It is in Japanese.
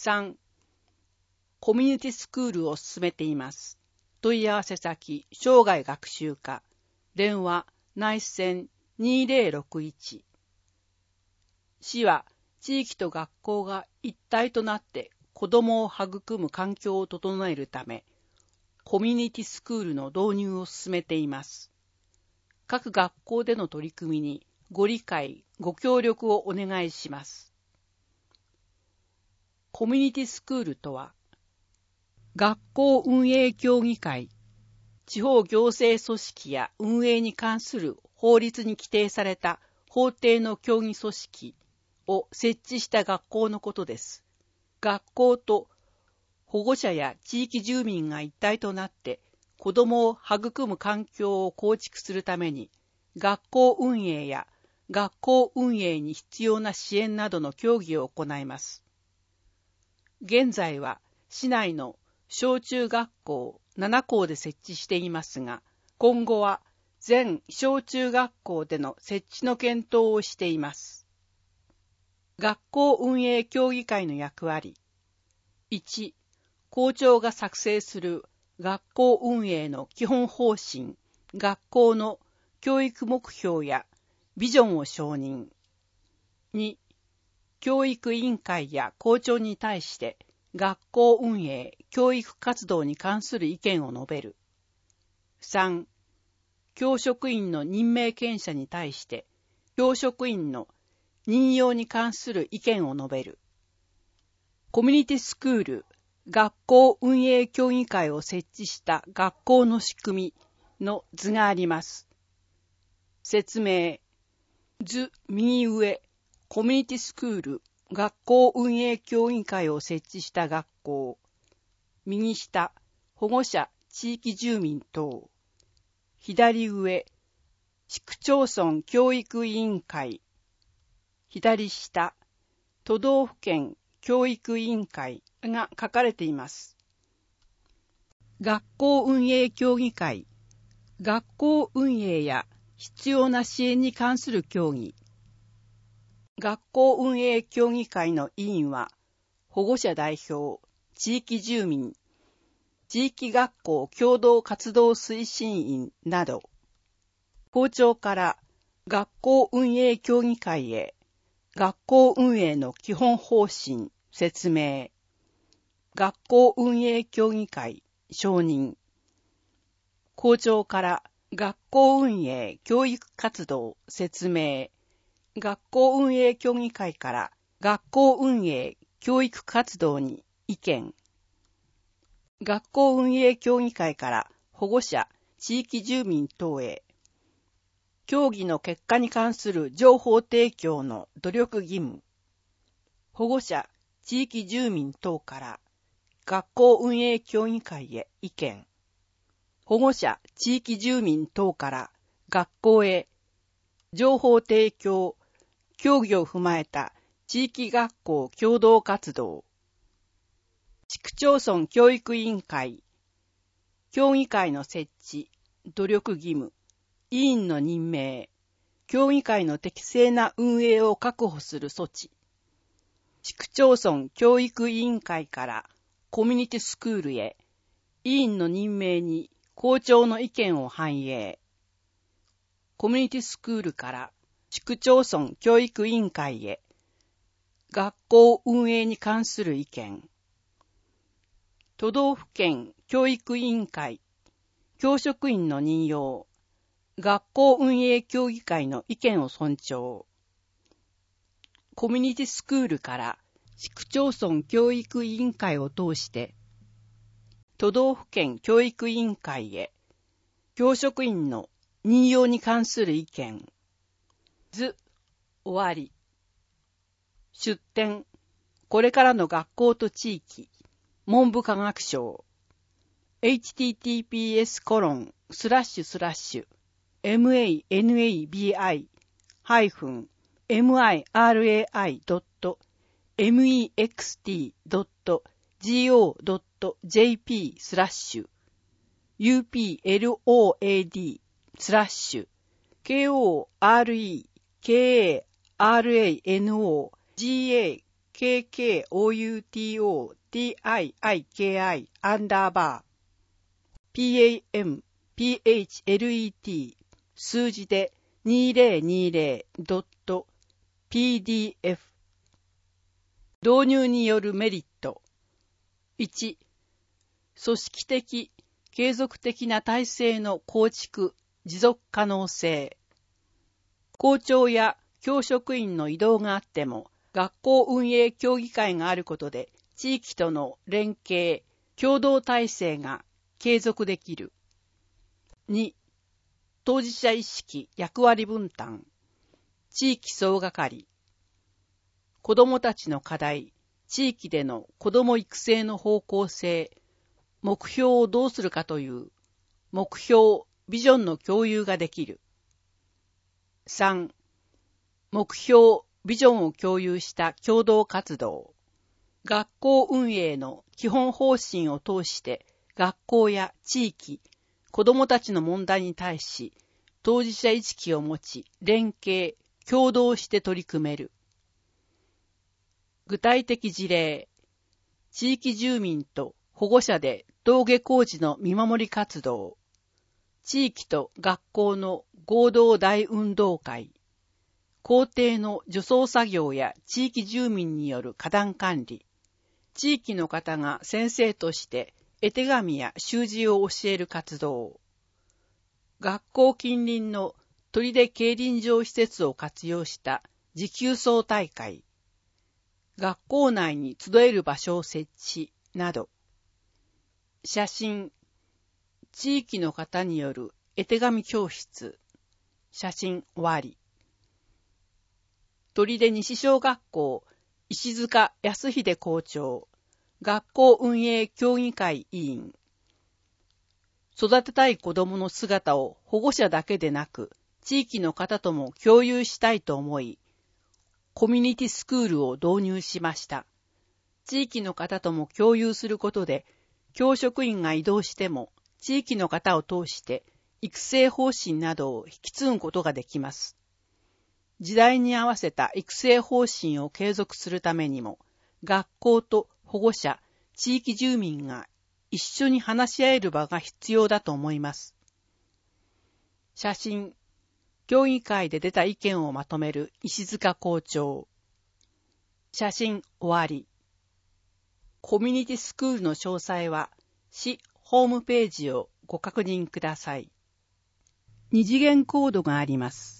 3、コミュニティスクールを進めています。問い合わせ先、生涯学習課、電話、内線2061。市は、地域と学校が一体となって子どもを育む環境を整えるため、コミュニティスクールの導入を進めています。各学校での取り組みにご理解、ご協力をお願いします。コミュニティスクールとは、学校運営協議会、地方行政組織や運営に関する法律に規定された法定の協議組織を設置した学校のことです。学校と保護者や地域住民が一体となって子どもを育む環境を構築するために、学校運営や学校運営に必要な支援などの協議を行います。現在は市内の小中学校7校で設置していますが、今後は全小中学校での設置の検討をしています。学校運営協議会の役割。1、校長が作成する学校運営の基本方針、学校の教育目標やビジョンを承認。2、教育委員会や校長に対して学校運営、教育活動に関する意見を述べる。3、教職員の任命権者に対して教職員の任用に関する意見を述べる。コミュニティスクール、学校運営協議会を設置した学校の仕組みの図があります。説明。図右上、コミュニティスクール、学校運営協議会を設置した学校。右下、保護者、地域住民等。左上、市区町村教育委員会。左下、都道府県教育委員会が書かれています。学校運営協議会、学校運営や必要な支援に関する協議。学校運営協議会の委員は、保護者代表、地域住民、地域学校共同活動推進員など、校長から学校運営協議会へ、学校運営の基本方針、説明。学校運営協議会、承認。校長から学校運営教育活動、説明。学校運営協議会から学校運営教育活動に意見。学校運営協議会から保護者、地域住民等へ、協議の結果に関する情報提供の努力義務。保護者、地域住民等から学校運営協議会へ意見。保護者、地域住民等から学校へ情報提供、協議を踏まえた地域学校共同活動。市区町村教育委員会、協議会の設置、努力義務、委員の任命、協議会の適正な運営を確保する措置。市区町村教育委員会からコミュニティスクールへ、委員の任命に校長の意見を反映。コミュニティスクールから市区町村教育委員会へ、学校運営に関する意見。都道府県教育委員会、教職員の任用、学校運営協議会の意見を尊重。コミュニティスクールから市区町村教育委員会を通して、都道府県教育委員会へ、教職員の任用に関する意見。図、終わり。出典、これからの学校と地域、文部科学省。https://meinext.mext.gov.jp/uplod/KOREKARANOGAKURU KKOUTOTIKI_PAMPHLET 数字で 2020.pdf 導入によるメリット。1、組織的、継続的な体制の構築、持続可能性。校長や教職員の異動があっても、学校運営協議会があることで、地域との連携、共同体制が継続できる。2、当事者意識、役割分担。地域総がかり。子どもたちの課題、地域での子ども育成の方向性、目標をどうするかという目標、ビジョンの共有ができる。3、目標、ビジョンを共有した共同活動。学校運営の基本方針を通して学校や地域、子どもたちの問題に対し当事者意識を持ち連携、協働して取り組める。具体的事例、地域住民と保護者で登下校時の見守り活動、地域と学校の合同大運動会、校庭の除草作業や地域住民による花壇管理、地域の方が先生として絵手紙や習字を教える活動、学校近隣の砦競輪場施設を活用した持久走大会、学校内に集える場所を設置など。写真、地域の方による絵手紙教室、写真終わり。砦西小学校、石塚康秀校長、学校運営協議会委員。育てたい子どもの姿を保護者だけでなく、地域の方とも共有したいと思い、コミュニティスクールを導入しました。地域の方とも共有することで、教職員が異動しても、地域の方を通して育成方針などを引き継ぐことができます。時代に合わせた育成方針を継続するためにも、学校と保護者、地域住民が一緒に話し合える場が必要だと思います。写真、協議会で出た意見をまとめる石塚校長。写真終わり。コミュニティスクールの詳細は市ホームページをご確認ください。二次元コードがあります。